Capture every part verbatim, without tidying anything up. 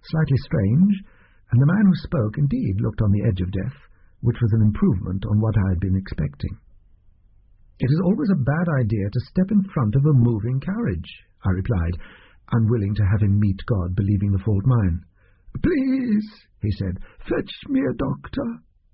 slightly strange, and the man who spoke indeed looked on the edge of death, which was an improvement on what I had been expecting. "It is always a bad idea to step in front of a moving carriage," I replied, unwilling to have him meet God, believing the fault mine. "Please," he said, "fetch me a doctor."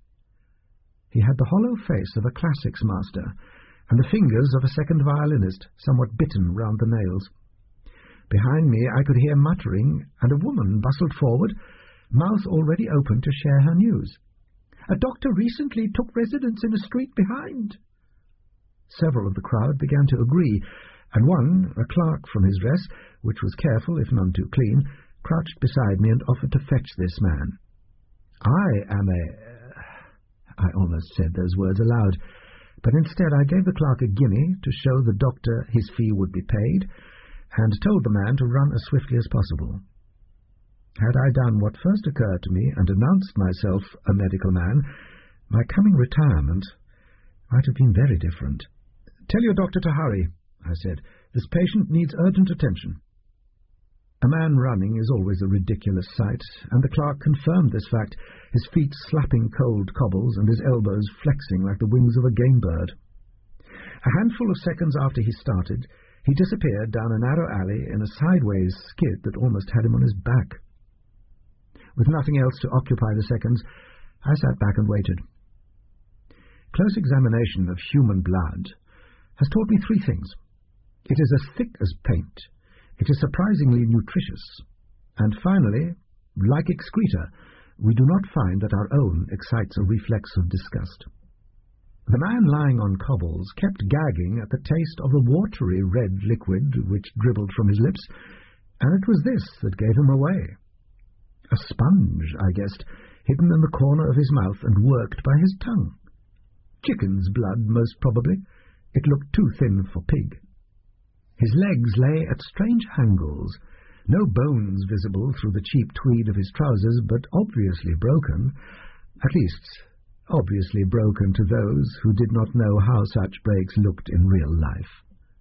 He had the hollow face of a classics master, and the fingers of a second violinist, somewhat bitten round the nails. Behind me I could hear muttering, and a woman bustled forward, mouth already open to share her news. "A doctor recently took residence in a street behind." Several of the crowd began to agree, and one, a clerk from his dress, which was careful if none too clean, crouched beside me and offered to fetch this man. I am a... I almost said those words aloud, but instead I gave the clerk a guinea to show the doctor his fee would be paid, and told the man to run as swiftly as possible. Had I done what first occurred to me and announced myself a medical man, my coming retirement might have been very different. "Tell your doctor to hurry," I said. "This patient needs urgent attention." A man running is always a ridiculous sight, and the clerk confirmed this fact, his feet slapping cold cobbles and his elbows flexing like the wings of a game bird. A handful of seconds after he started, he disappeared down a narrow alley in a sideways skid that almost had him on his back. With nothing else to occupy the seconds, I sat back and waited. Close examination of human blood has taught me three things. It is as thick as paint. It is surprisingly nutritious. And finally, like excreta, we do not find that our own excites a reflex of disgust. The man lying on cobbles kept gagging at the taste of the watery red liquid which dribbled from his lips, and it was this that gave him away. A sponge, I guessed, hidden in the corner of his mouth and worked by his tongue. Chicken's blood, most probably. It looked too thin for pig. His legs lay at strange angles, no bones visible through the cheap tweed of his trousers, but obviously broken, at least obviously broken to those who did not know how such breaks looked in real life.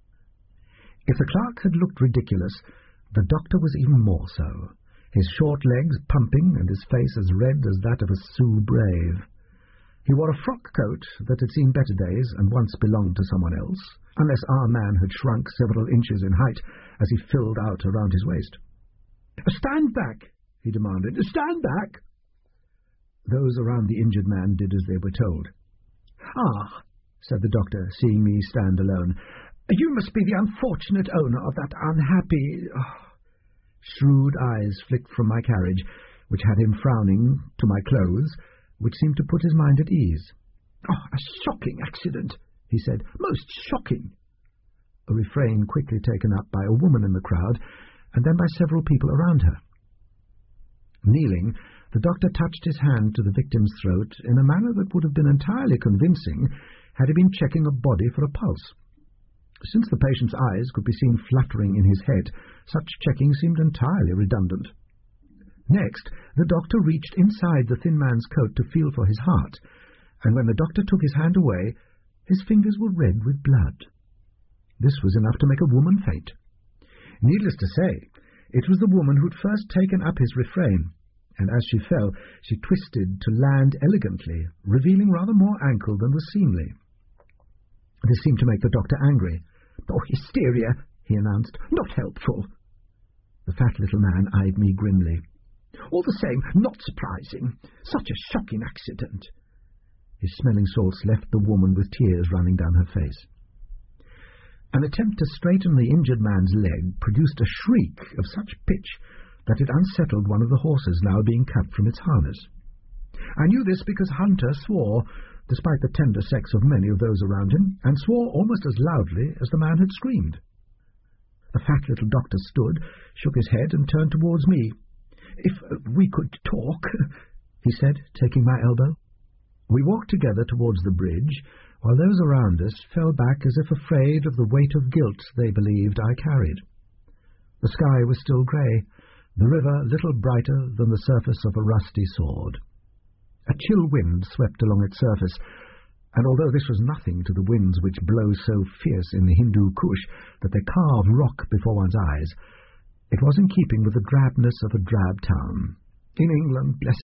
If the clerk had looked ridiculous, the doctor was even more so, his short legs pumping and his face as red as that of a Sioux brave. He wore a frock coat that had seen better days and once belonged to someone else, unless our man had shrunk several inches in height as he filled out around his waist. "Stand back," he demanded. "Stand back." Those around the injured man did as they were told. "Ah," said the doctor, seeing me stand alone, "you must be the unfortunate owner of that unhappy—" Oh. Shrewd eyes flicked from my carriage, which had him frowning, to my clothes, which seemed to put his mind at ease. "Oh, a shocking accident," he said. "Most shocking." A refrain quickly taken up by a woman in the crowd, and then by several people around her. Kneeling, the doctor touched his hand to the victim's throat in a manner that would have been entirely convincing had he been checking a body for a pulse. Since the patient's eyes could be seen fluttering in his head, such checking seemed entirely redundant. Next, the doctor reached inside the thin man's coat to feel for his heart, and when the doctor took his hand away, his fingers were red with blood. This was enough to make a woman faint. Needless to say, it was the woman who'd first taken up his refrain, and as she fell, she twisted to land elegantly, revealing rather more ankle than was seemly. This seemed to make the doctor angry. "Oh, hysteria," he announced. "Not helpful." The fat little man eyed me grimly. "All the same, not surprising. Such a shocking accident." His smelling salts left the woman with tears running down her face. An attempt to straighten the injured man's leg produced a shriek of such pitch that it unsettled one of the horses now being cut from its harness. I knew this because Hunter swore, despite the tender sex of many of those around him, and swore almost as loudly as the man had screamed. The fat little doctor stood, shook his head, and turned towards me. "If uh, we could talk," he said, taking my elbow. We walked together towards the bridge, while those around us fell back as if afraid of the weight of guilt they believed I carried. The sky was still grey, the river little brighter than the surface of a rusty sword. A chill wind swept along its surface, and although this was nothing to the winds which blow so fierce in the Hindu Kush that they carve rock before one's eyes, It was in keeping with the drabness of a drab town. In England, blessed